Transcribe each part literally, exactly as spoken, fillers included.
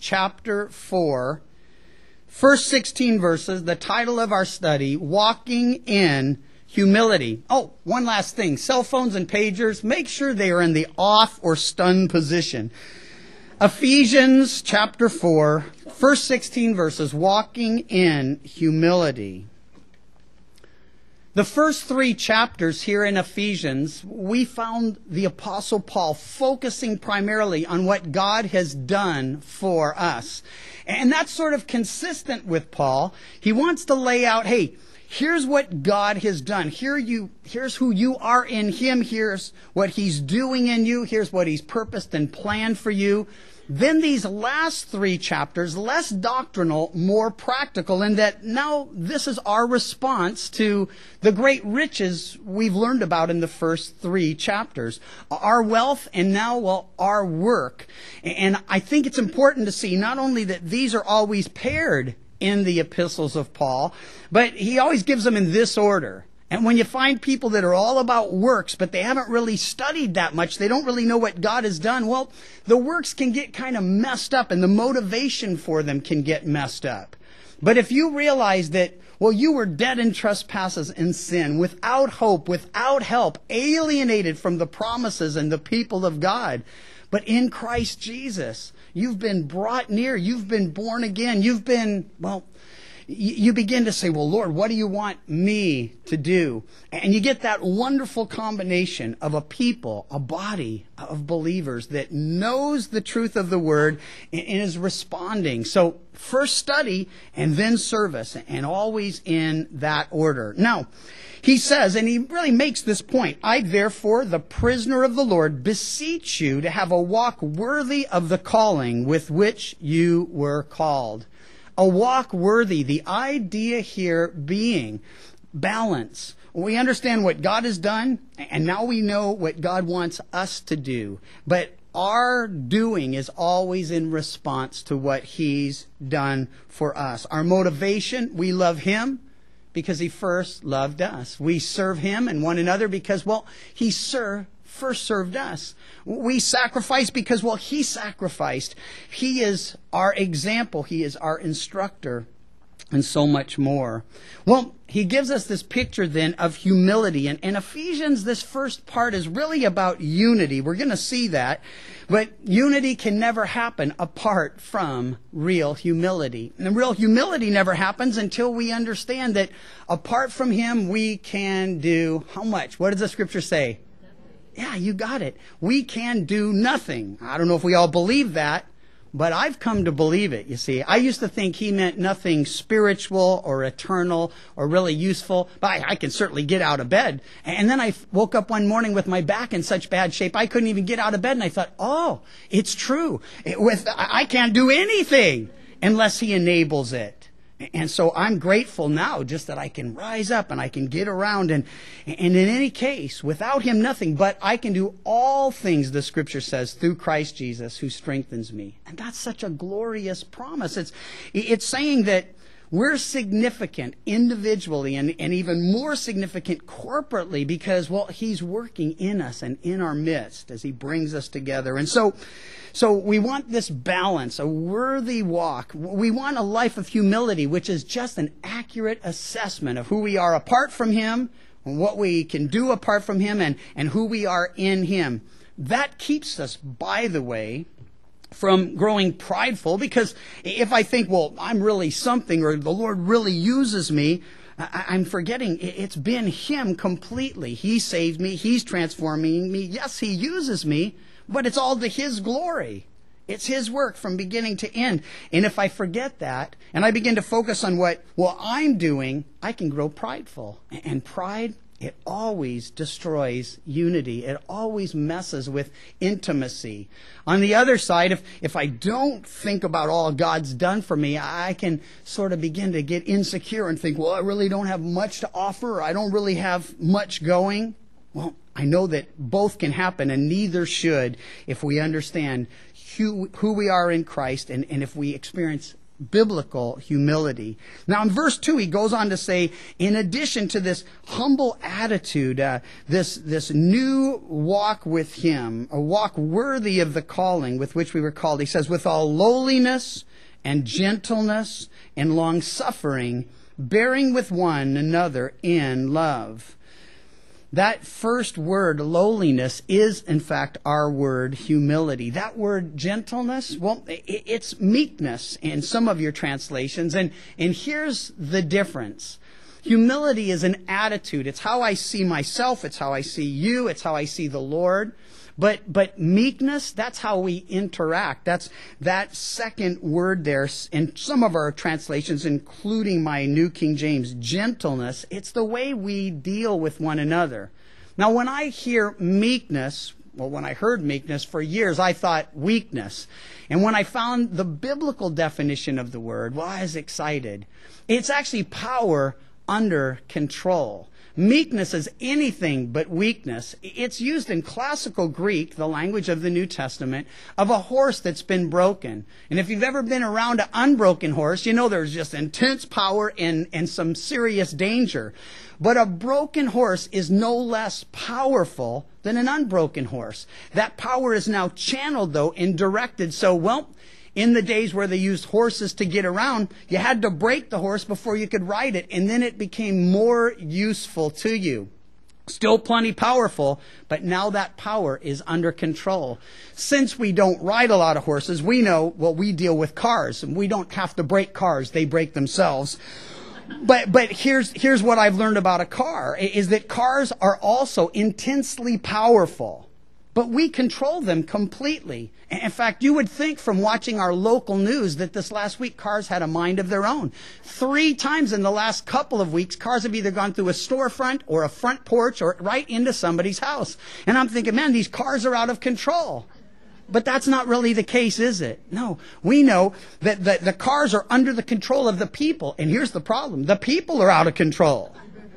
chapter four, first sixteen verses, the title of our study, Walking in Humility. Oh, one last thing. Cell phones and pagers, make sure they are in the off or stun position. Ephesians chapter four, first sixteen verses, Walking in Humility. The first three chapters here in Ephesians, we found the Apostle Paul focusing primarily on what God has done for us. And that's sort of consistent with Paul. He wants to lay out, hey, here's what God has done. Here you, here's who you are in Him. Here's what He's doing in you. Here's what He's purposed and planned for you. Then these last three chapters, less doctrinal, more practical, in that now this is our response to the great riches we've learned about in the first three chapters. Our wealth and now, well, our work. And I think it's important to see not only that these are always paired in the epistles of Paul, but he always gives them in this order. And when you find people that are all about works, but they haven't really studied that much, they don't really know what God has done, well, the works can get kind of messed up and the motivation for them can get messed up. But if you realize that, well, you were dead in trespasses and sin, without hope, without help, alienated from the promises and the people of God, but in Christ Jesus, you've been brought near, you've been born again, you've been, well, you begin to say, well, Lord, what do you want me to do? And you get that wonderful combination of a people, a body of believers that knows the truth of the Word and is responding. So first study and then service, and always in that order. Now, he says, and he really makes this point, I therefore, the prisoner of the Lord, beseech you to have a walk worthy of the calling with which you were called. A walk worthy, the idea here being balance. We understand what God has done, and now we know what God wants us to do. But our doing is always in response to what He's done for us. Our motivation, we love Him because He first loved us. We serve Him and one another because, well, He served. First served us. We sacrifice because, well, He sacrificed. He is our example. He is our instructor, and so much more. Well, he gives us this picture then of humility. And in Ephesians, this first part is really about unity. We're going to see that. But unity can never happen apart from real humility. And real humility never happens until we understand that apart from Him, we can do how much? What does the Scripture say? Yeah, you got it. We can do nothing. I don't know if we all believe that, but I've come to believe it, you see. I used to think he meant nothing spiritual or eternal or really useful, but I, I can certainly get out of bed. And then I woke up one morning with my back in such bad shape, I couldn't even get out of bed. And I thought, oh, it's true. It, with I can't do anything unless He enables it. And so I'm grateful now just that I can rise up and I can get around. And, and in any case, without Him, nothing. But I can do all things, the Scripture says, through Christ Jesus who strengthens me. And that's such a glorious promise. It's, it's saying that we're significant individually and, and even more significant corporately because, well, He's working in us and in our midst as He brings us together. And so, so we want this balance, a worthy walk. We want a life of humility, which is just an accurate assessment of who we are apart from Him, what we can do apart from Him, and, and who we are in Him. That keeps us, by the way, from growing prideful, because if I think, well, I'm really something, or the Lord really uses me, I'm forgetting it's been Him completely. He saved me. He's transforming me. Yes, He uses me, but it's all to His glory. It's His work from beginning to end. And if I forget that, and I begin to focus on what, well, I'm doing, I can grow prideful. And pride, it always destroys unity. It always messes with intimacy. On the other side, if, if I don't think about all God's done for me, I can sort of begin to get insecure and think, well, I really don't have much to offer. Or I don't really have much going. Well, I know that both can happen, and neither should if we understand who, who we are in Christ, and, and if we experience biblical humility. Now in verse two, he goes on to say, in addition to this humble attitude, uh, this, this new walk with him, a walk worthy of the calling with which we were called, he says, with all lowliness and gentleness and long-suffering, bearing with one another in love. That first word, lowliness, is in fact our word humility. That word gentleness, well, it's meekness in some of your translations. And, and here's the difference. Humility is an attitude. It's how I see myself. It's how I see you. It's how I see the Lord. But but meekness, that's how we interact. That's that second word there in some of our translations, including my New King James, gentleness. It's the way we deal with one another. Now, when I hear meekness, well, when I heard meekness for years, I thought weakness. And when I found the biblical definition of the word, well, I was excited. It's actually power under control. Meekness is anything but weakness. It's used in classical Greek, the language of the New Testament, of a horse that's been broken. And if you've ever been around an unbroken horse, you know there's just intense power and, and some serious danger. But a broken horse is no less powerful than an unbroken horse. That power is now channeled, though, and directed. So, well, in the days where they used horses to get around, you had to break the horse before you could ride it, and then it became more useful to you. Still plenty powerful, but now that power is under control. Since we don't ride a lot of horses, we know, well, we deal with cars, and we don't have to break cars. They break themselves. But but here's here's what I've learned about a car, is that cars are also intensely powerful. But we control them completely. In fact, you would think from watching our local news that this last week cars had a mind of their own. Three times in the last couple of weeks, cars have either gone through a storefront or a front porch or right into somebody's house. And I'm thinking, man, these cars are out of control. But that's not really the case, is it? No. We know that the, the cars are under the control of the people. And here's the problem. The people are out of control.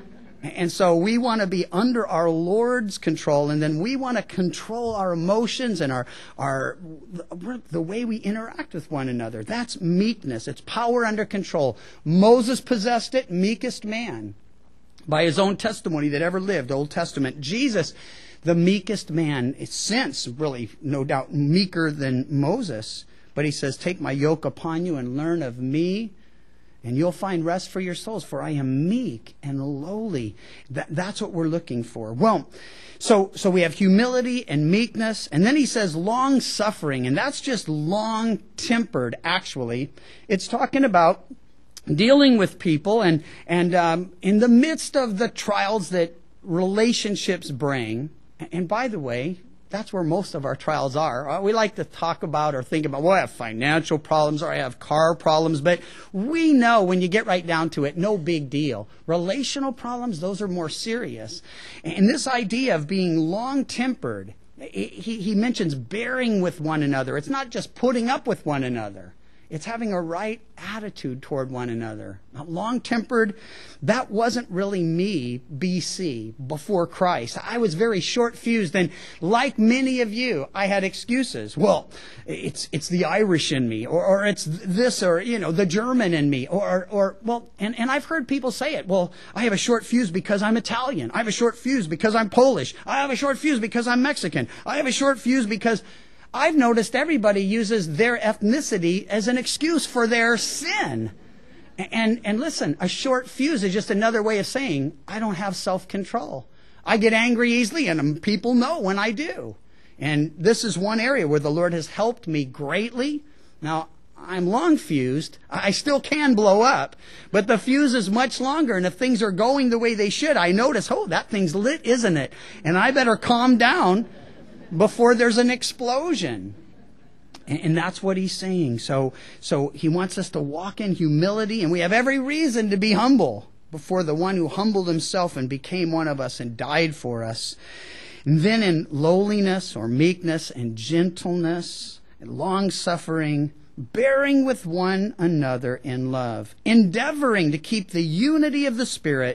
And so we want to be under our Lord's control, and then we want to control our emotions and our, our the way we interact with one another. That's meekness. It's power under control. Moses possessed it, meekest man, by his own testimony that ever lived, Old Testament. Jesus, the meekest man, since really, no doubt, meeker than Moses. But he says, take my yoke upon you and learn of me, and you'll find rest for your souls, for I am meek and lowly. That, that's what we're looking for. Well, so so we have humility and meekness, and then he says long-suffering, and that's just long-tempered, actually. It's talking about dealing with people, and, and um, in the midst of the trials that relationships bring, and by the way, that's where most of our trials are. We like to talk about or think about, well, I have financial problems or I have car problems, but we know when you get right down to it, no big deal. Relational problems, those are more serious. And this idea of being long-tempered, he, he mentions bearing with one another. It's not just putting up with one another. It's having a right attitude toward one another. Long-tempered, that wasn't really me, B C, before Christ. I was very short-fused, and like many of you, I had excuses. Well, it's it's the Irish in me, or, or it's this, or, you know, the German in me, or, or well, and, and I've heard people say it. Well, I have a short fuse because I'm Italian. I have a short fuse because I'm Polish. I have a short fuse because I'm Mexican. I have a short fuse because... I've noticed everybody uses their ethnicity as an excuse for their sin. And, and listen, a short fuse is just another way of saying, I don't have self-control. I get angry easily, and people know when I do. And this is one area where the Lord has helped me greatly. Now, I'm long fused. I still can blow up, but the fuse is much longer. And if things are going the way they should, I notice, oh, that thing's lit, isn't it? And I better calm down before there's an explosion. And, and that's what he's saying. So, so he wants us to walk in humility, and we have every reason to be humble before the one who humbled himself and became one of us and died for us. And then in lowliness or meekness and gentleness and long-suffering, bearing with one another in love, endeavoring to keep the unity of the Spirit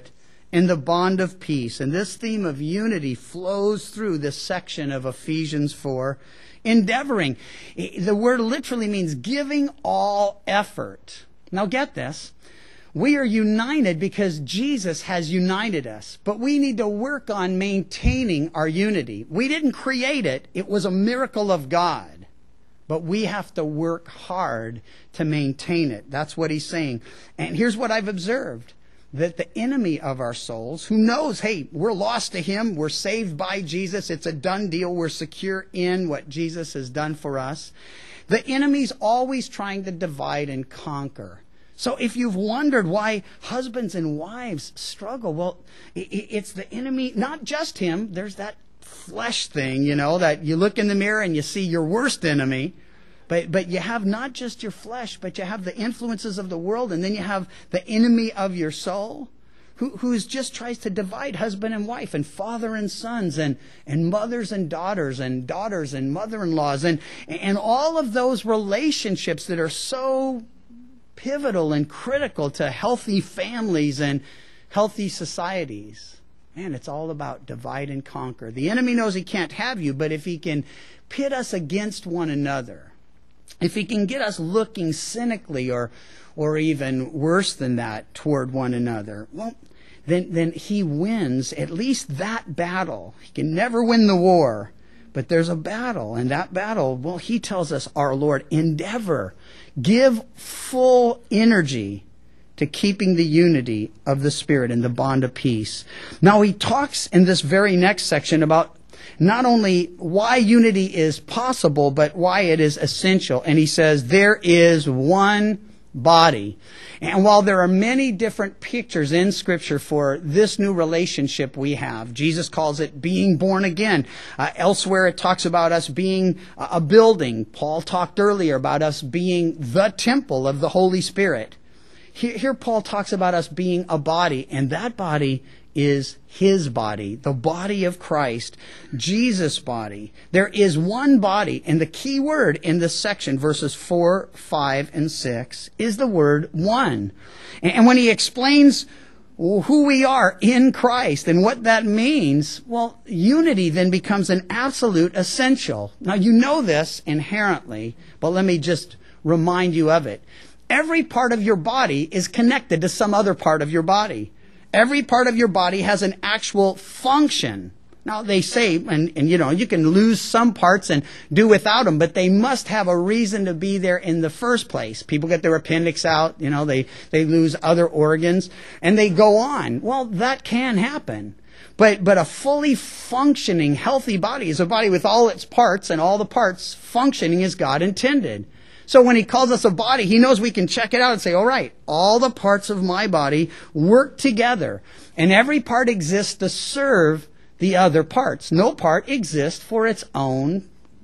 in the bond of peace. And this theme of unity flows through this section of Ephesians four. Endeavoring. The word literally means giving all effort. Now get this. We are united because Jesus has united us. But we need to work on maintaining our unity. We didn't create it. It was a miracle of God. But we have to work hard to maintain it. That's what he's saying. And here's what I've observed. That the enemy of our souls, who knows, hey, we're lost to him, we're saved by Jesus, it's a done deal, we're secure in what Jesus has done for us. The enemy's always trying to divide and conquer. So if you've wondered why husbands and wives struggle, well, it's the enemy, not just him. There's that flesh thing, you know, that you look in the mirror and you see your worst enemy. But but you have not just your flesh, but you have the influences of the world, and then you have the enemy of your soul, who who's just tries to divide husband and wife, and father and sons, and, and mothers and daughters, and daughters and mother-in-laws, and, and all of those relationships that are so pivotal and critical to healthy families and healthy societies. Man, it's all about divide and conquer. The enemy knows he can't have you, but if he can pit us against one another, if he can get us looking cynically or or even worse than that toward one another, well, then, then he wins at least that battle. He can never win the war, but there's a battle. And that battle, well, he tells us, our Lord, endeavor, give full energy to keeping the unity of the Spirit and the bond of peace. Now he talks in this very next section about not only why unity is possible, but why it is essential. And he says, there is one body. And while there are many different pictures in Scripture for this new relationship we have, Jesus calls it being born again. Uh, elsewhere it talks about us being a building. Paul talked earlier about us being the temple of the Holy Spirit. Here, here Paul talks about us being a body, and that body is his body, the body of Christ, Jesus' body. There is one body, and the key word in this section, verses four, five, and six, is the word one. And when he explains who we are in Christ and what that means, well, unity then becomes an absolute essential. Now, you know this inherently, but let me just remind you of it. Every part of your body is connected to some other part of your body. Every part of your body has an actual function. Now, they say, and, and you know, you can lose some parts and do without them, but they must have a reason to be there in the first place. People get their appendix out, you know, they, they lose other organs, and they go on. Well, that can happen. But, but a fully functioning, healthy body is a body with all its parts, and all the parts functioning as God intended. So when he calls us a body, he knows we can check it out and say, all right, all the parts of my body work together. And every part exists to serve the other parts. No part exists for its own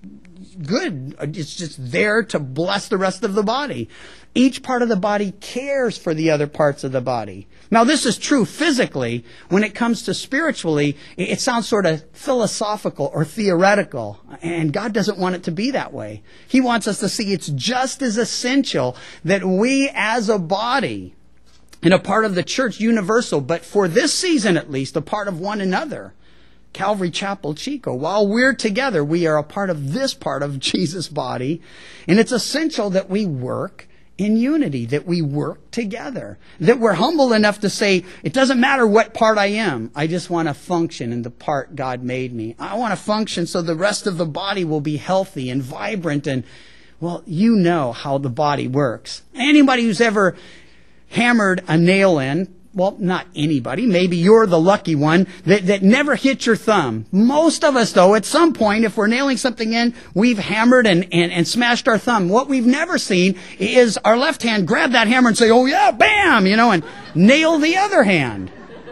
good. It's just there to bless the rest of the body. Each part of the body cares for the other parts of the body. Now, this is true physically. When it comes to spiritually, it sounds sort of philosophical or theoretical. And God doesn't want it to be that way. He wants us to see it's just as essential that we as a body, and a part of the church universal, but for this season at least, a part of one another. Calvary Chapel Chico. While we're together, we are a part of this part of Jesus' body. And it's essential that we work in unity, that we work together, that we're humble enough to say, it doesn't matter what part I am. I just want to function in the part God made me. I want to function so the rest of the body will be healthy and vibrant. And, well, you know how the body works. Anybody who's ever hammered a nail in, well, not anybody, maybe you're the lucky one that, that never hit your thumb. Most of us, though, at some point, if we're nailing something in, we've hammered and, and, and smashed our thumb. What we've never seen is our left hand grab that hammer and say, oh yeah, bam, you know, and nail the other hand.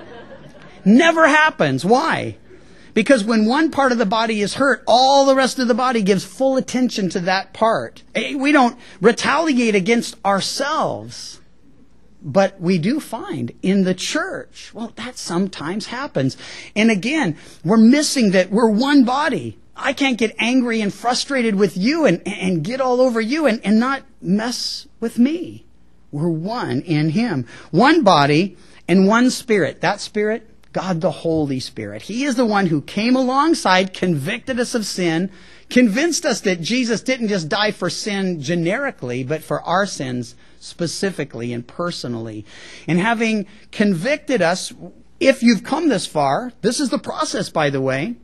Never happens. Why? Because when one part of the body is hurt, all the rest of the body gives full attention to that part. We don't retaliate against ourselves. But we do find in the church, well, that sometimes happens. And again, we're missing that we're one body. I can't get angry and frustrated with you and, and get all over you and, and not mess with me. We're one in him. One body and one Spirit. That Spirit, God the Holy Spirit. He is the one who came alongside, convicted us of sin, convinced us that Jesus didn't just die for sin generically, but for our sins specifically and personally. And having convicted us, if you've come this far, this is the process, by the way.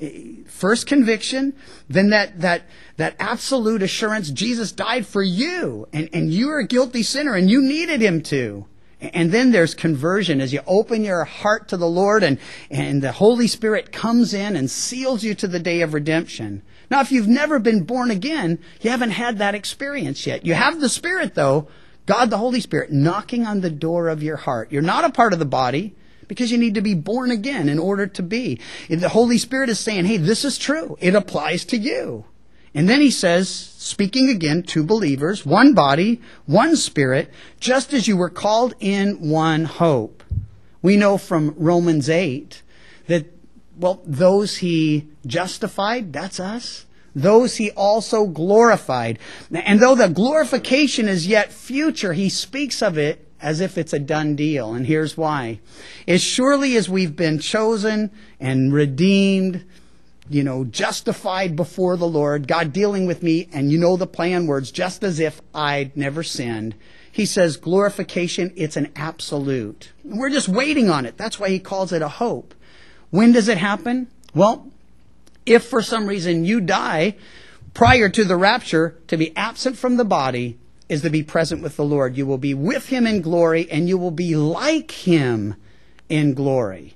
First conviction, then that that that absolute assurance Jesus died for you, and, and you are a guilty sinner, and you needed him to. And then there's conversion as you open your heart to the Lord, and, and the Holy Spirit comes in and seals you to the day of redemption. Now, if you've never been born again, you haven't had that experience yet. You have the Spirit, though, God the Holy Spirit, knocking on the door of your heart. You're not a part of the body, because you need to be born again in order to be. The Holy Spirit is saying, hey, this is true. It applies to you. And then he says, speaking again to believers, one body, one Spirit, just as you were called in one hope. We know from Romans eight that, well, those he justified, that's us. Those he also glorified. And though the glorification is yet future, he speaks of it as if it's a done deal. And here's why. As surely as we've been chosen and redeemed, you know, justified before the Lord, God dealing with me, and you know the play on words, just as if I'd never sinned. He says glorification, it's an absolute. We're just waiting on it. That's why he calls it a hope. When does it happen? Well, if for some reason you die prior to the rapture, to be absent from the body is to be present with the Lord. You will be with him in glory, and you will be like him in glory.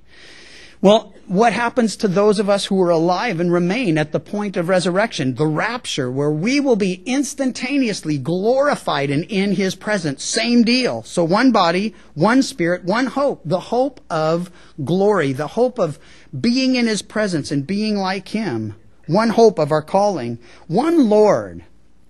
Well, what happens to those of us who are alive and remain at the point of resurrection? The rapture, where we will be instantaneously glorified and in his presence. Same deal. So one body, one Spirit, one hope. The hope of glory. The hope of being in his presence and being like him. One hope of our calling. One Lord.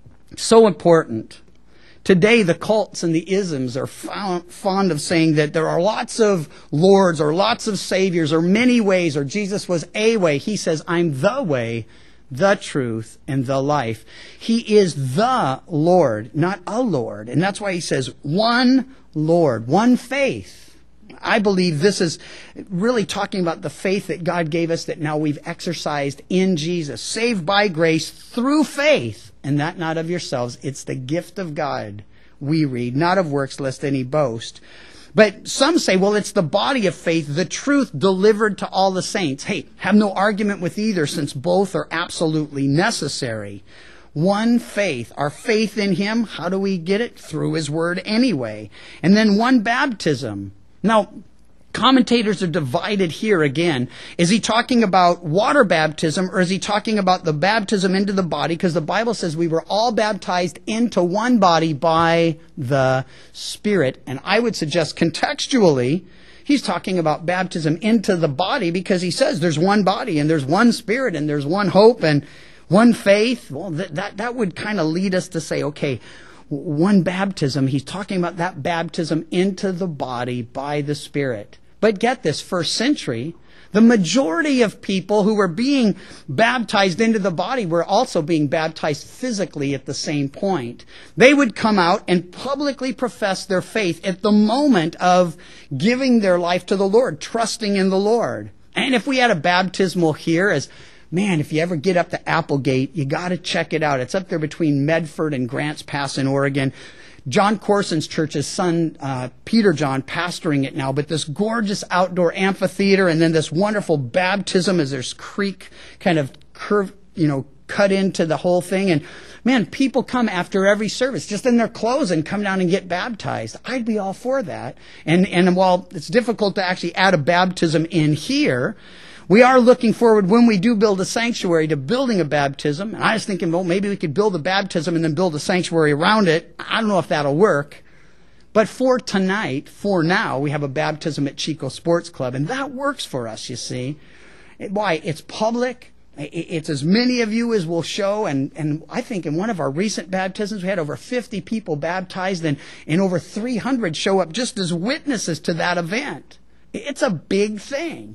So important. Today, the cults and the isms are fond of saying that there are lots of lords or lots of saviors or many ways, or Jesus was a way. He says, I'm the way, the truth, and the life. He is the Lord, not a Lord. And that's why he says one Lord, one faith. I believe this is really talking about the faith that God gave us that now we've exercised in Jesus. Saved by grace through faith. And that not of yourselves. It's the gift of God, we read, not of works, lest any boast. But some say, well, it's the body of faith, the truth delivered to all the saints. Hey, have no argument with either, since both are absolutely necessary. One faith, our faith in him, how do we get it? Through his word anyway. And then one baptism. Now, commentators are divided here again. Is he talking about water baptism, or is he talking about the baptism into the body? Because the Bible says we were all baptized into one body by the Spirit. And I would suggest contextually, he's talking about baptism into the body, because he says there's one body and there's one Spirit and there's one hope and one faith. Well, that, that, that would kind of lead us to say, okay, one baptism, he's talking about that baptism into the body by the Spirit. But get this, first century, the majority of people who were being baptized into the body were also being baptized physically at the same point. They would come out and publicly profess their faith at the moment of giving their life to the Lord, trusting in the Lord. And if we had a baptismal here, as man, if you ever get up to Applegate, you got to check it out. It's up there between Medford and Grants Pass in Oregon. John Corson's church, his son, uh, Peter John, pastoring it now, but this gorgeous outdoor amphitheater, and then this wonderful baptism as there's creek kind of curve, you know, cut into the whole thing. And man, people come after every service just in their clothes and come down and get baptized. I'd be all for that. And, and while it's difficult to actually add a baptism in here, we are looking forward, when we do build a sanctuary, to building a baptism. And I was thinking, well, maybe we could build a baptism and then build a sanctuary around it. I don't know if that'll work. But for tonight, for now, we have a baptism at Chico Sports Club. And that works for us, you see. Why? It's public. It's as many of you as will show. And, and I think in one of our recent baptisms, we had over fifty people baptized, and, and over three hundred show up just as witnesses to that event. It's a big thing.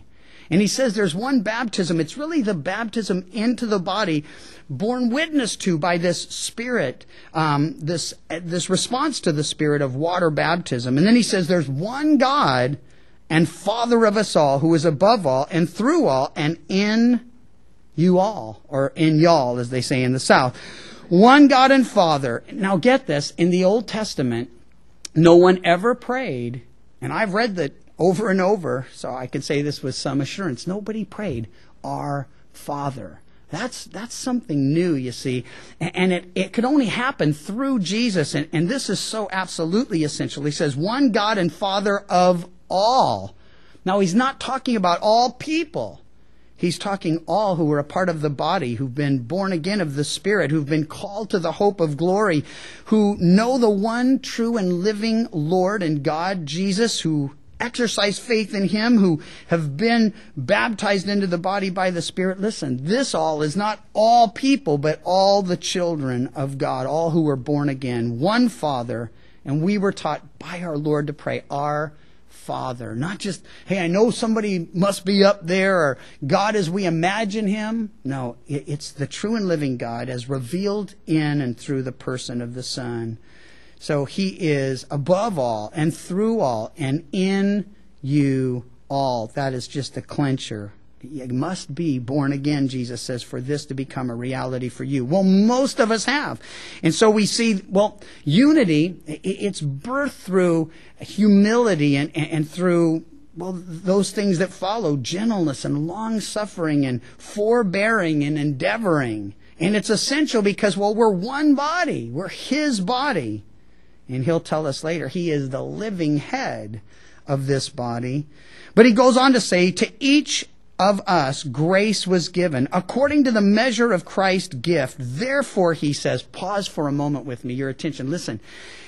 And he says there's one baptism. It's really the baptism into the body, borne witness to by this Spirit, um, this, this response to the Spirit of water baptism. And then he says there's one God and Father of us all, who is above all and through all and in you all, or in y'all, as they say in the South. One God and Father. Now get this, in the Old Testament, no one ever prayed, and I've read that over and over, so I can say this with some assurance. Nobody prayed, Our Father. That's that's something new, you see. And it, it could only happen through Jesus. And, and this is so absolutely essential. He says, one God and Father of all. Now, he's not talking about all people. He's talking all who are a part of the body, who've been born again of the Spirit, who've been called to the hope of glory, who know the one true and living Lord and God, Jesus, who exercise faith in Him, who have been baptized into the body by the Spirit. Listen, this all is not all people, but all the children of God, all who were born again. One Father, and we were taught by our Lord to pray, Our Father. Not just, hey, I know somebody must be up there, or God as we imagine Him. No, it's the true and living God as revealed in and through the person of the Son. So He is above all and through all and in you all. That is just a clincher. You must be born again, Jesus says, for this to become a reality for you. Well, most of us have. And so we see, well, unity, it's birthed through humility and, and through, well, those things that follow, gentleness and long-suffering and forbearing and endeavoring. And it's essential because, well, we're one body. We're His body. And He'll tell us later, He is the living head of this body. But He goes on to say, to each of us grace was given according to the measure of Christ's gift. Therefore, he says, pause for a moment with me, your attention. Listen,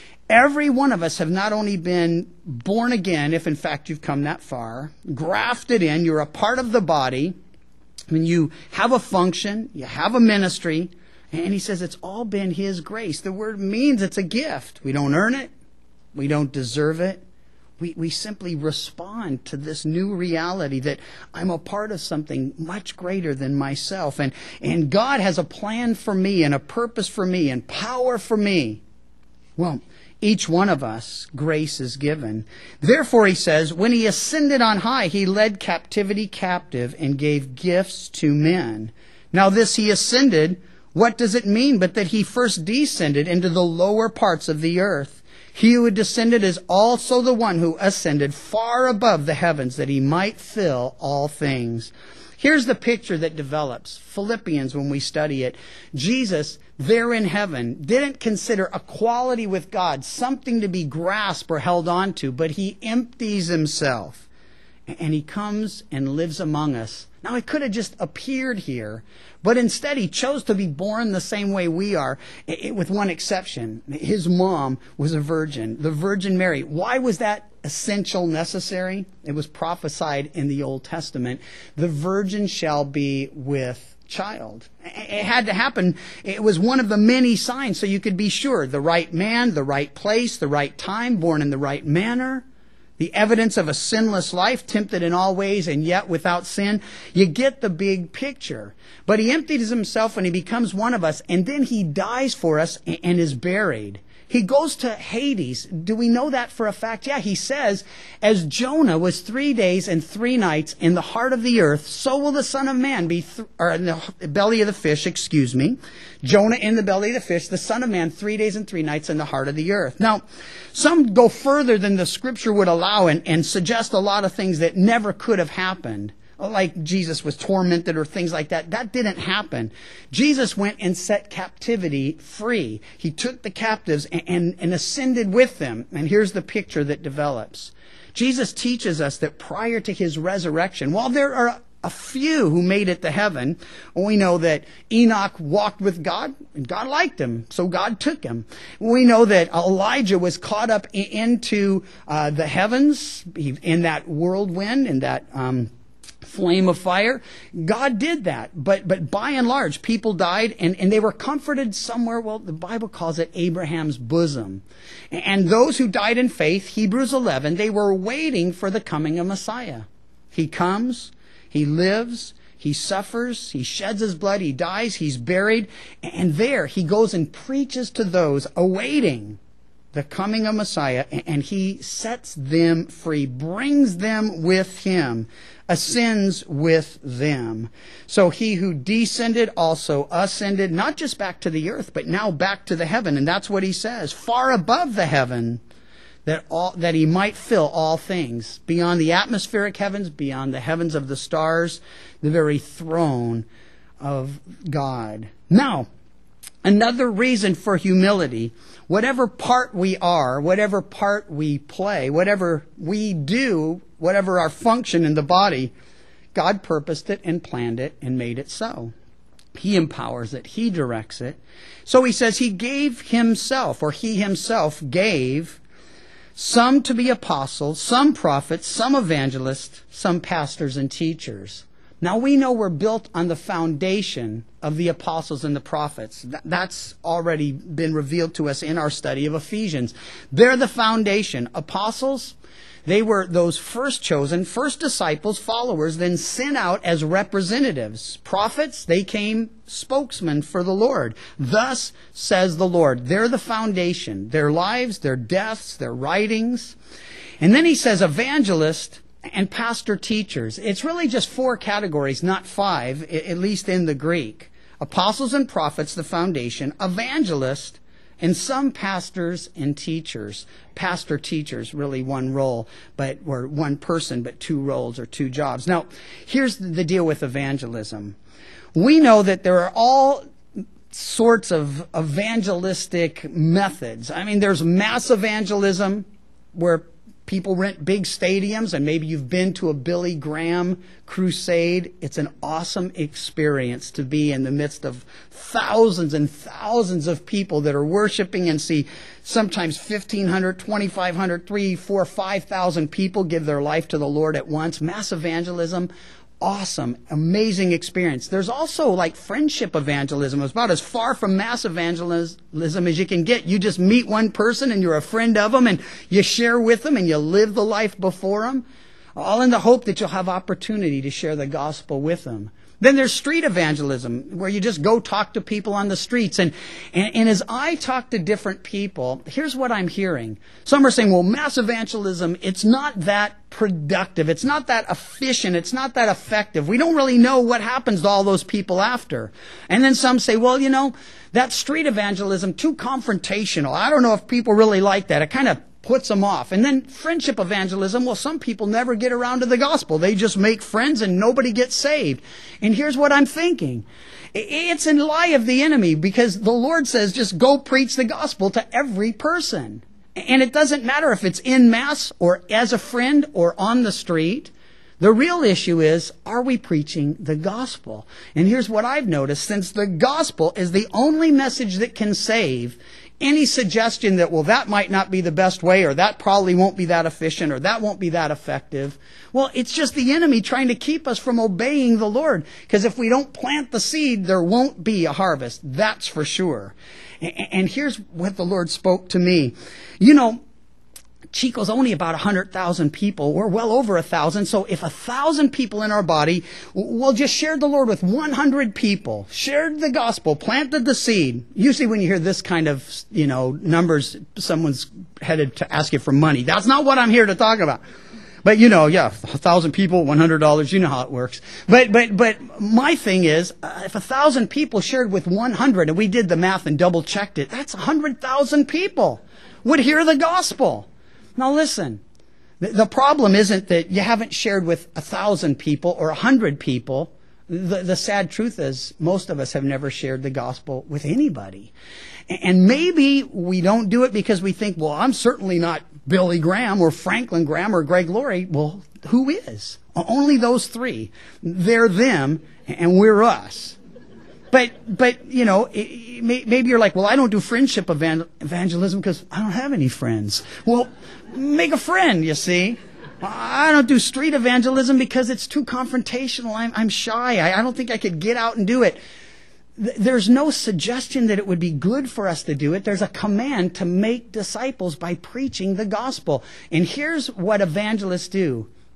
every one of us have not only been born again, if in fact you've come that far, grafted in, you're a part of the body. I mean, you have a function, you have a ministry, and he says it's all been His grace. The word means it's a gift. We don't earn it. We don't deserve it. We, we simply respond to this new reality that I'm a part of something much greater than myself. And, and God has a plan for me and a purpose for me and power for me. Well, each one of us, grace is given. Therefore, he says, when He ascended on high, He led captivity captive and gave gifts to men. Now this He ascended, what does it mean but that He first descended into the lower parts of the earth? He who descended is also the one who ascended far above the heavens that He might fill all things. Here's the picture that develops. Philippians, when we study it, Jesus, there in heaven, didn't consider equality with God something to be grasped or held on to, but He empties Himself. And He comes and lives among us. Now, He could have just appeared here, but instead He chose to be born the same way we are, with one exception. His mom was a virgin, the Virgin Mary. Why was that essential, necessary? It was prophesied in the Old Testament. The virgin shall be with child. It had to happen. It was one of the many signs, so you could be sure. The right man, the right place, the right time, born in the right manner. The evidence of a sinless life, tempted in all ways and yet without sin. You get the big picture. But He empties Himself and He becomes one of us, and then He dies for us and is buried. He goes to Hades. Do we know that for a fact? Yeah, He says, as Jonah was three days and three nights in the heart of the earth, so will the Son of Man be, th- or in the belly of the fish, excuse me. Jonah in the belly of the fish, the Son of Man three days and three nights in the heart of the earth. Now, some go further than the Scripture would allow and, and suggest a lot of things that never could have happened. Like Jesus was tormented or things like that. That didn't happen. Jesus went and set captivity free. He took the captives and, and, and ascended with them. And here's the picture that develops. Jesus teaches us that prior to His resurrection, while there are a few who made it to heaven, we know that Enoch walked with God, and God liked him, so God took him. We know that Elijah was caught up into uh, the heavens in that whirlwind, in that um flame of fire. God did that. But but by and large, people died and, and they were comforted somewhere. Well, the Bible calls it Abraham's bosom. And those who died in faith, Hebrews eleven, they were waiting for the coming of Messiah. He comes. He lives, he suffers, he sheds his blood, he dies, he's buried, and there he goes and preaches to those awaiting the coming of Messiah, and he sets them free, brings them with him, ascends with them. So he who descended also ascended, not just back to the earth, but now back to the heaven. And that's what he says, far above the heaven, that all that he might fill all things, beyond the atmospheric heavens, beyond the heavens of the stars, the very throne of God. Now, another reason for humility, whatever part we are, whatever part we play, whatever we do, whatever our function in the body, God purposed it and planned it and made it so. He empowers it. He directs it. So he says he gave himself, or he himself gave some to be apostles, some prophets, some evangelists, some pastors and teachers. Now we know we're built on the foundation of the apostles and the prophets. That's already been revealed to us in our study of Ephesians. They're the foundation. Apostles, they were those first chosen, first disciples, followers, then sent out as representatives. Prophets, they came spokesmen for the Lord. Thus says the Lord. They're the foundation. Their lives, their deaths, their writings. And then he says evangelist and pastor teachers. It's really just four categories, not five, at least in the Greek. Apostles and prophets, the foundation. Evangelist, and some pastors and teachers. Pastor teachers, really one role, but or one person, but two roles or two jobs. Now, here's the deal with evangelism. We know that there are all sorts of evangelistic methods. I mean, there's mass evangelism where people rent big stadiums, and maybe you've been to a Billy Graham crusade. It's an awesome experience to be in the midst of thousands and thousands of people that are worshiping and see sometimes fifteen hundred, twenty-five hundred, three, four, five thousand people give their life to the Lord at once. Mass evangelism. Awesome, amazing experience. There's also like friendship evangelism. It's about as far from mass evangelism as you can get. You just meet one person and you're a friend of them and you share with them and you live the life before them, all in the hope that you'll have opportunity to share the gospel with them. Then there's street evangelism, where you just go talk to people on the streets. And, and, and as I talk to different people, here's what I'm hearing. Some are saying, well, mass evangelism, it's not that productive. It's not that efficient. It's not that effective. We don't really know what happens to all those people after. And then some say, well, you know, that street evangelism, too confrontational. I don't know if people really like that. It kind of puts them off. And then friendship evangelism, well, some people never get around to the gospel. They just make friends and nobody gets saved. And here's what I'm thinking. It's a lie of the enemy, because the Lord says just go preach the gospel to every person. And it doesn't matter if it's in mass or as a friend or on the street. The real issue is, are we preaching the gospel? And here's what I've noticed. Since the gospel is the only message that can save, any suggestion that, well, that might not be the best way, or that probably won't be that efficient, or that won't be that effective, well, it's just the enemy trying to keep us from obeying the Lord. Because if we don't plant the seed, there won't be a harvest. That's for sure. And here's what the Lord spoke to me. You know, Chico's only about one hundred thousand people. We're well over one thousand. So if one thousand people in our body, we'll just share the Lord with one hundred people, shared the gospel, planted the seed. Usually when you hear this kind of, you know, numbers, someone's headed to ask you for money. That's not what I'm here to talk about. But, you know, yeah, one thousand people, one hundred dollars, you know how it works. But but but my thing is, uh, if one thousand people shared with one hundred, and we did the math and double-checked it, that's one hundred thousand people would hear the gospel. Now listen, the problem isn't that you haven't shared with a thousand people or a hundred people. The, the sad truth is most of us have never shared the gospel with anybody. And maybe we don't do it because we think, well, I'm certainly not Billy Graham or Franklin Graham or Greg Laurie. Well, who is? Only those three. They're them and we're us. But, but you know, it, maybe you're like, well, I don't do friendship evangelism because I don't have any friends. Well, make a friend, you see. I don't do street evangelism because it's too confrontational. I'm, I'm shy. I, I don't think I could get out and do it. There's no suggestion that it would be good for us to do it. There's a command to make disciples by preaching the gospel. And here's what evangelists do.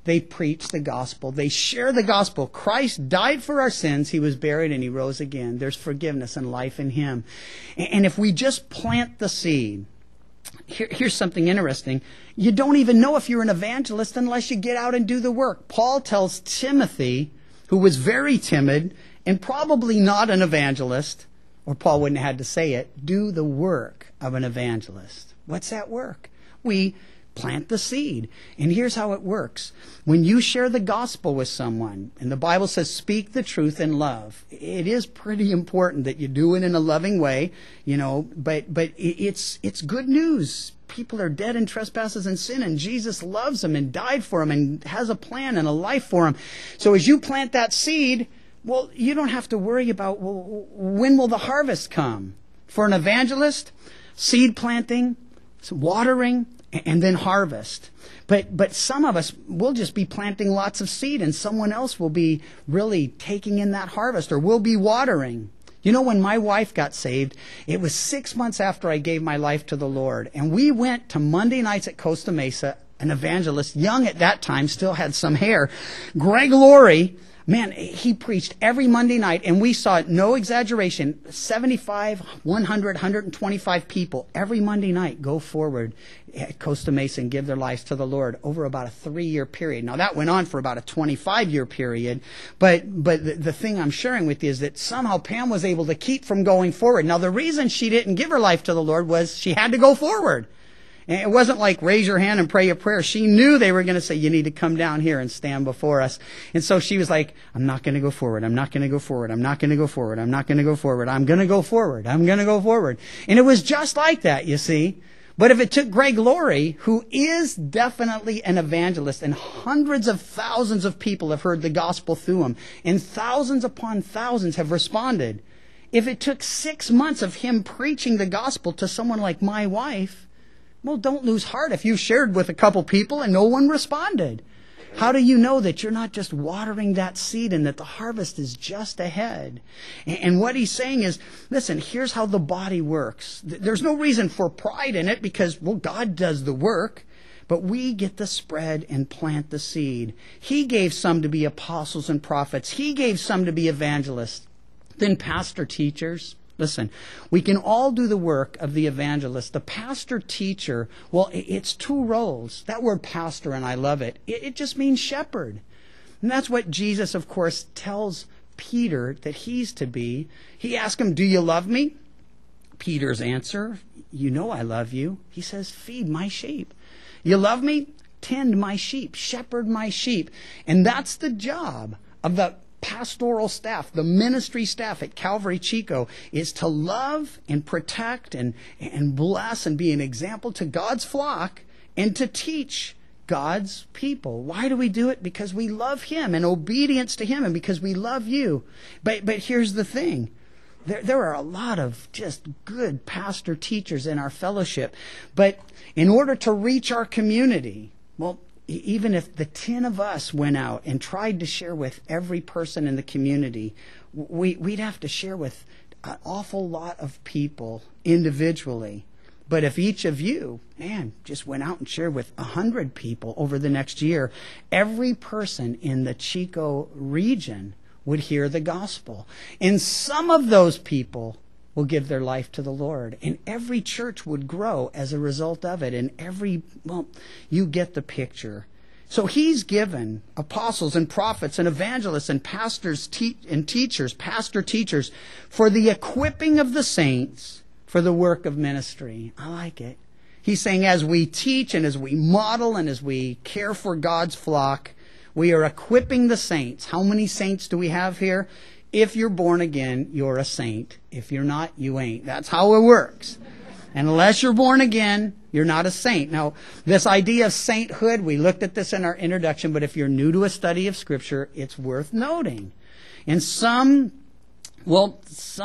They preach the gospel. They share the gospel. Christ died for our sins. He was buried and he rose again. There's forgiveness and life in him. And if we just plant the seed, here, here's something interesting. You don't even know if you're an evangelist unless you get out and do the work. Paul tells Timothy, who was very timid and probably not an evangelist, or Paul wouldn't have had to say it, do the work of an evangelist. What's that work? We plant the seed. And here's how it works. When you share the gospel with someone, and the Bible says speak the truth in love, it is pretty important that you do it in a loving way, you know, but but it's it's good news. People are dead in trespasses and sin, and Jesus loves them and died for them and has a plan and a life for them. So as you plant that seed, well, you don't have to worry about, well, when will the harvest come? For an evangelist, seed planting, watering, and then harvest. But but some of us will just be planting lots of seed, and someone else will be really taking in that harvest, or will be watering. You know, when my wife got saved, it was six months after I gave my life to the Lord. And we went to Monday nights at Costa Mesa. An evangelist, young at that time, still had some hair. Greg Laurie, man, he preached every Monday night, and we saw, no exaggeration, seventy-five, one hundred, one hundred twenty-five people every Monday night go forward at Costa Mesa and give their lives to the Lord over about a three-year period. Now, that went on for about a twenty-five-year period, but but the, the thing I'm sharing with you is that somehow Pam was able to keep from going forward. Now, the reason she didn't give her life to the Lord was she had to go forward. And it wasn't like raise your hand and pray a prayer. She knew they were going to say, you need to come down here and stand before us. And so she was like, I'm not going to go forward. I'm not going to go forward. I'm not going to go forward. I'm not going to go forward. I'm going to go forward. I'm going to go forward. And it was just like that, you see. But if it took Greg Laurie, who is definitely an evangelist, and hundreds of thousands of people have heard the gospel through him, and thousands upon thousands have responded. If it took six months of him preaching the gospel to someone like my wife, well, don't lose heart if you shared with a couple people and no one responded. How do you know that you're not just watering that seed and that the harvest is just ahead? And what he's saying is, listen, here's how the body works. There's no reason for pride in it because, well, God does the work, but we get to spread and plant the seed. He gave some to be apostles and prophets. He gave some to be evangelists, then pastor teachers. Listen, we can all do the work of the evangelist. The pastor teacher, well, it's two roles. That word pastor, and I love it, it just means shepherd. And that's what Jesus, of course, tells Peter that he's to be. He asks him, do you love me? Peter's answer, you know I love you. He says, feed my sheep. You love me? Tend my sheep. Shepherd my sheep. And that's the job of the pastoral staff, the ministry staff at Calvary Chico, is to love and protect and, and bless and be an example to God's flock and to teach God's people. Why do we do it? Because we love Him and obedience to Him and because we love you. But but here's the thing. There, there are a lot of just good pastor teachers in our fellowship. But in order to reach our community, well, even if the ten of us went out and tried to share with every person in the community, we, we'd have to share with an awful lot of people individually. But if each of you, man, just went out and shared with a hundred people over the next year, every person in the Chico region would hear the gospel. And some of those people will give their life to the Lord. And every church would grow as a result of it. And every, well, you get the picture. So He's given apostles and prophets and evangelists and pastors te- and teachers, pastor teachers, for the equipping of the saints for the work of ministry. I like it. He's saying as we teach and as we model and as we care for God's flock, we are equipping the saints. How many saints do we have here? If you're born again, you're a saint. If you're not, you ain't. That's how it works. And unless you're born again, you're not a saint. Now, this idea of sainthood, we looked at this in our introduction, but if you're new to a study of Scripture, it's worth noting. And some, well,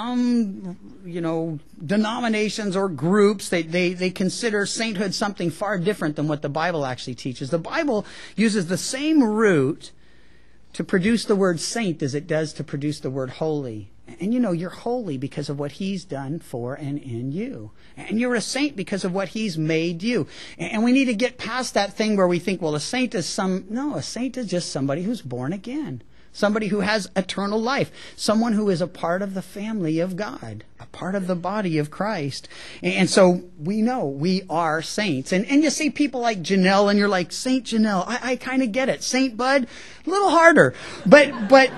some, you know, denominations or groups, they, they, they consider sainthood something far different than what the Bible actually teaches. The Bible uses the same root to produce the word saint as it does to produce the word holy. And you know, you're holy because of what he's done for and in you. And you're a saint because of what he's made you. And we need to get past that thing where we think, well, a saint is some... No, a saint is just somebody who's born again. Somebody who has eternal life. Someone who is a part of the family of God. A part of the body of Christ. And so we know we are saints. And, and you see people like Janelle and you're like, Saint Janelle, I, I kind of get it. Saint Bud, a little harder. But, but,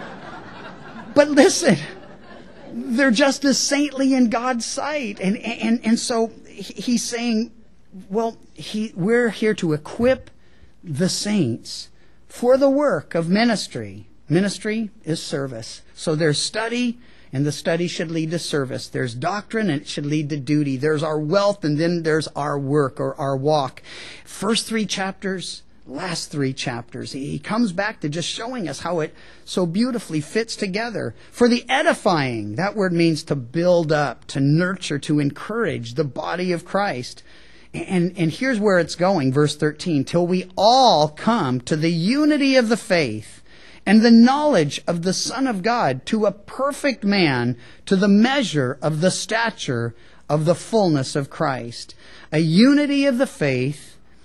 but listen... They're just as saintly in God's sight. And, and, and so he's saying, well, he, we're here to equip the saints for the work of ministry. Ministry is service. So there's study, and the study should lead to service. There's doctrine, and it should lead to duty. There's our wealth, and then there's our work or our walk. First three chapters, last three chapters. He comes back to just showing us how it so beautifully fits together. For the edifying, that word means to build up, to nurture, to encourage the body of Christ. And, and here's where it's going, verse thirteen, till we all come to the unity of the faith and the knowledge of the Son of God, to a perfect man, to the measure of the stature of the fullness of Christ. A unity of the faith,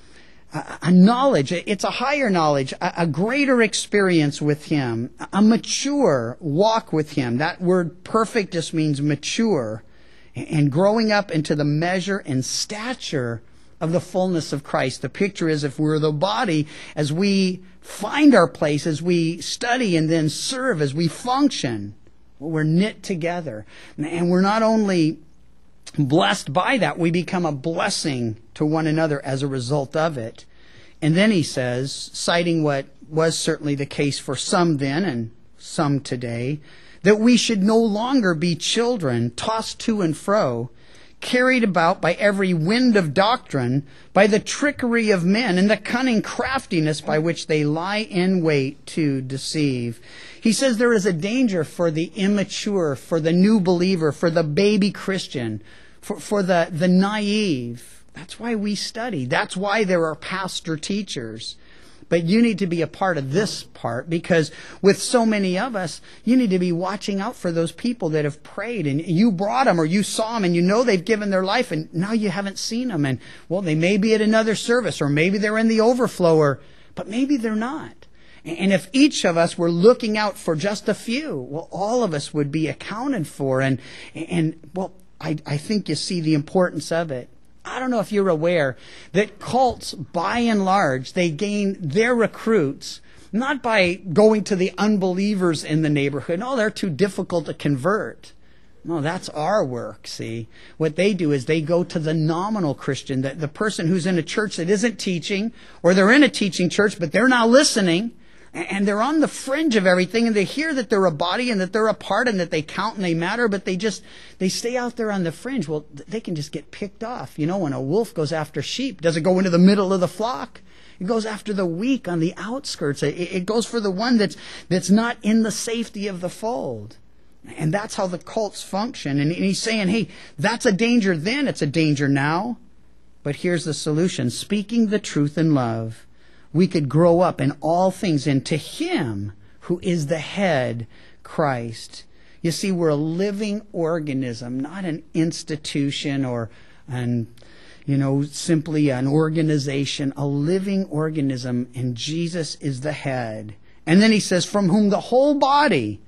a knowledge, it's a higher knowledge, a greater experience with him, a mature walk with him. That word perfect just means mature, and growing up into the measure and stature of the fullness of Christ. The picture is if we're the body, as we find our place, as we study and then serve, as we function, well, we're knit together. And we're not only blessed by that, we become a blessing to one another as a result of it. And then he says, citing what was certainly the case for some then and some today, that we should no longer be children tossed to and fro, carried about by every wind of doctrine, by the trickery of men and the cunning craftiness by which they lie in wait to deceive. He says there is a danger for the immature, for the new believer, for the baby Christian, for, for the, the naive. That's why we study. That's why there are pastor teachers. But you need to be a part of this part, because with so many of us, you need to be watching out for those people that have prayed and you brought them or you saw them and you know they've given their life and now you haven't seen them. And well, they may be at another service or maybe they're in the overflow, or, but maybe they're not. And if each of us were looking out for just a few, well, all of us would be accounted for. And, and well, I, I think you see the importance of it. I don't know if you're aware that cults, by and large, they gain their recruits not by going to the unbelievers in the neighborhood. No, they're too difficult to convert. No, that's our work, see. What they do is they go to the nominal Christian, the, the person who's in a church that isn't teaching, or they're in a teaching church, but they're not listening. And they're on the fringe of everything, and they hear that they're a body and that they're a part and that they count and they matter, but they just, they stay out there on the fringe. Well, they can just get picked off. You know, when a wolf goes after sheep, does it go into the middle of the flock? It goes after the weak on the outskirts. It, it goes for the one that's, that's not in the safety of the fold. And that's how the cults function. And he's saying, hey, that's a danger then, it's a danger now. But here's the solution. Speaking the truth in love, we could grow up in all things into Him who is the head, Christ. You see, we're a living organism, not an institution or an, you know, simply an organization, a living organism, and Jesus is the head. And then he says, from whom the whole body,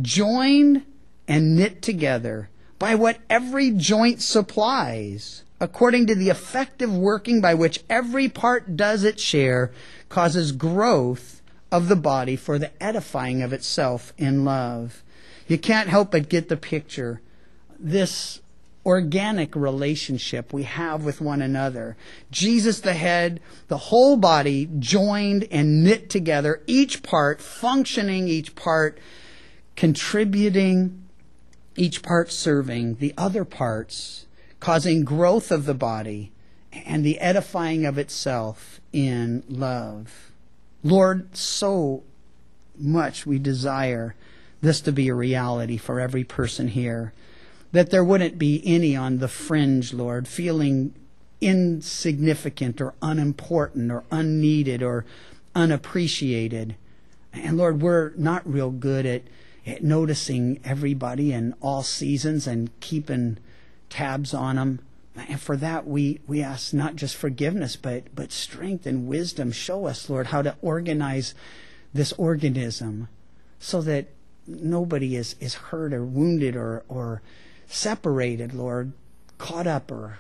joined and knit together by what every joint supplies, according to the effective working by which every part does its share, causes growth of the body for the edifying of itself in love. You can't help but get the picture. This organic relationship we have with one another. Jesus the head, the whole body joined and knit together, each part functioning, each part contributing, each part serving the other parts, causing growth of the body and the edifying of itself in love. Lord, so much we desire this to be a reality for every person here, that there wouldn't be any on the fringe, Lord, feeling insignificant or unimportant or unneeded or unappreciated. And Lord, we're not real good at, noticing everybody in all seasons and keeping tabs on them. And for that, we, we ask not just forgiveness, but, but strength and wisdom. Show us, Lord, how to organize this organism so that nobody is, is hurt or wounded or, or separated, Lord, caught up or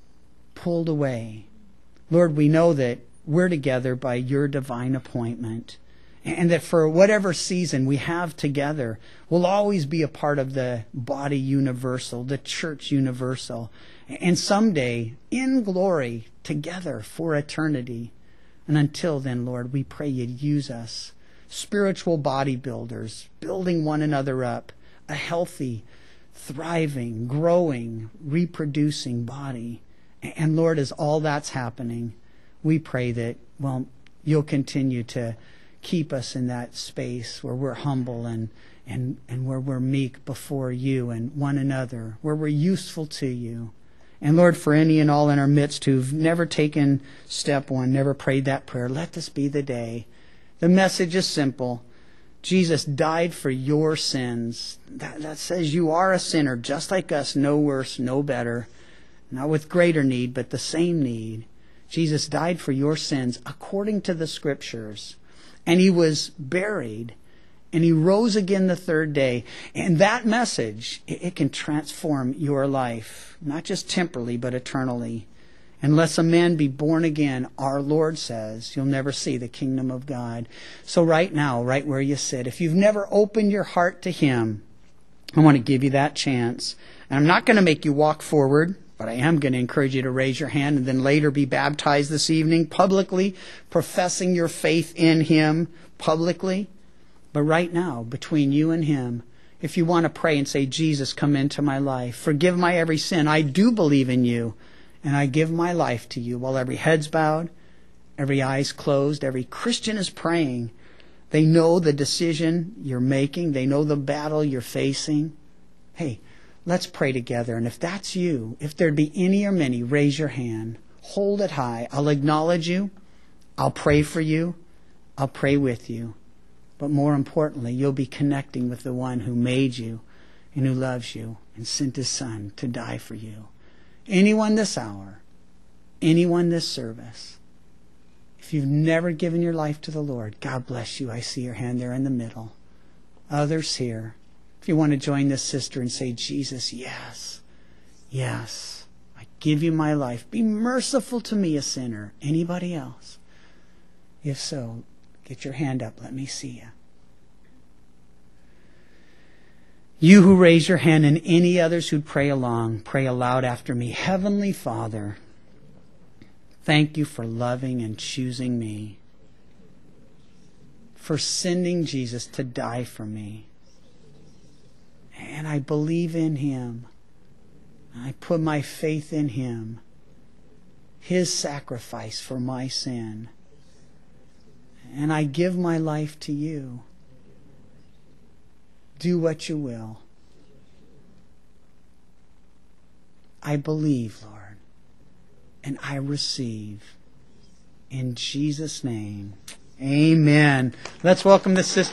pulled away. Lord, we know that we're together by your divine appointment, and that for whatever season we have together, we'll always be a part of the body universal, the church universal, and someday in glory together for eternity. And until then, Lord, we pray you'd use us, spiritual bodybuilders, building one another up, a healthy, thriving, growing, reproducing body. And Lord, as all that's happening, we pray that, well, you'll continue to keep us in that space where we're humble and, and, and where we're meek before you and one another, where we're useful to you. And Lord, for any and all in our midst who've never taken step one, never prayed that prayer, let this be the day. The message is simple. Jesus died for your sins. That, that says you are a sinner, just like us, no worse, no better. Not with greater need, but the same need. Jesus died for your sins according to the Scriptures. And he was buried. And he rose again the third day. And that message, it, it can transform your life. Not just temporally, but eternally. Unless a man be born again, our Lord says, you'll never see the kingdom of God. So right now, right where you sit, if you've never opened your heart to him, I want to give you that chance. And I'm not going to make you walk forward, but I am going to encourage you to raise your hand and then later be baptized this evening, publicly, professing your faith in him publicly. But right now, between you and him, if you want to pray and say, Jesus, come into my life, forgive my every sin. I do believe in you, and I give my life to you. While every head's bowed, every eye's closed, every Christian is praying. They know the decision you're making. They know the battle you're facing. Hey, let's pray together. And if that's you, if there'd be any or many, raise your hand. Hold it high. I'll acknowledge you. I'll pray for you. I'll pray with you. But more importantly, you'll be connecting with the one who made you and who loves you and sent his son to die for you. Anyone this hour, anyone this service, if you've never given your life to the Lord, God bless you. I see your hand there in the middle. Others here. If you want to join this sister and say, Jesus, yes, yes, I give you my life. Be merciful to me, a sinner. Anybody else? If so, get your hand up. Let me see you. You who raise your hand and any others who pray along, pray aloud after me. Heavenly Father, thank you for loving and choosing me, for sending Jesus to die for me. And I believe in him. I put my faith in him, his sacrifice for my sin. And I give my life to you. Do what you will. I believe, Lord, and I receive. In Jesus' name, amen. Let's welcome this sister.